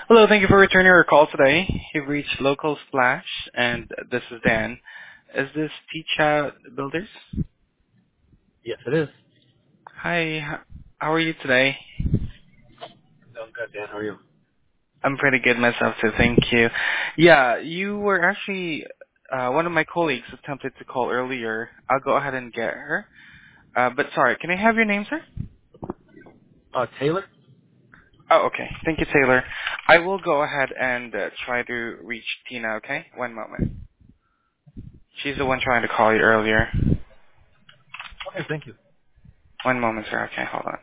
Hello, thank you for returning our call today. You've reached Local Splash, and this is Dan. Is this Teach Out Builders? Yes, it is. Hi, how are you today? Sounds good, Dan. How are you? I'm pretty good myself too, thank you. Yeah, you were actually, one of my colleagues attempted to call earlier. I'll go ahead and get her. But sorry, can I have your name, sir? Taylor? Oh, okay. Thank you, Taylor. I will go ahead and try to reach Tina, okay? One moment. She's the one trying to call you earlier. Okay, thank you. One moment, sir. Okay, hold on.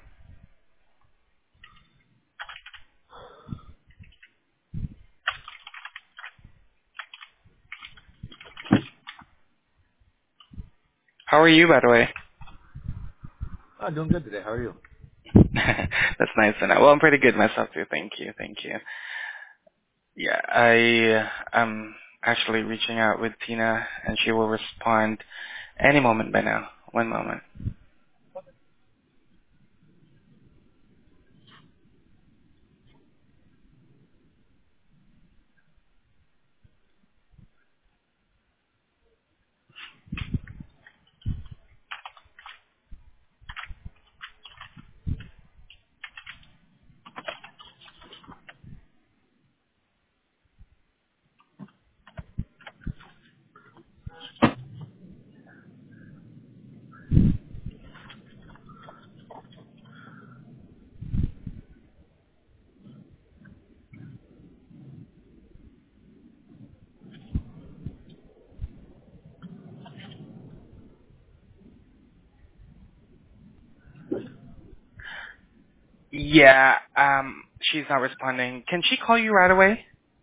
How are you, by the way? Doing good today. How are you? That's nice to know. Well, I'm pretty good myself too. Thank you. Thank you. Yeah, I am actually reaching out with Tina, and she will respond any moment by now. One moment. Yeah, she's not responding. Can she call you right away?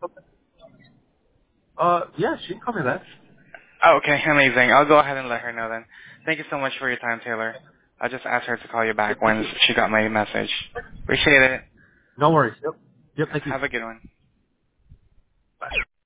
Yeah, she can call me that. Oh, okay, amazing. I'll go ahead and let her know then. Thank you so much for your time, Taylor. I'll just ask her to call you Yep, back thank once you. she got my message. Appreciate it. No worries. Yep. Yep, thank you. Have a good one. Bye.